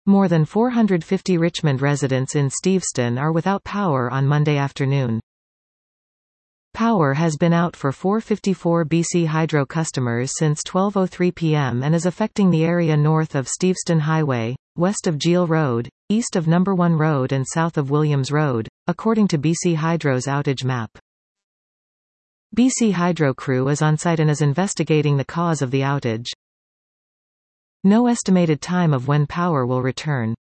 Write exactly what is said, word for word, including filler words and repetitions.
More than four hundred fifty Richmond residents in Steveston are without power on Monday afternoon. Power has been out for four fifty-four B C Hydro customers since twelve oh three p m and is affecting the area north of Steveston Highway, west of Geel Road, east of Number one Road and south of Williams Road, according to B C Hydro's outage map. B C Hydro crew is on site and is investigating the cause of the outage. No estimated time of when power will return.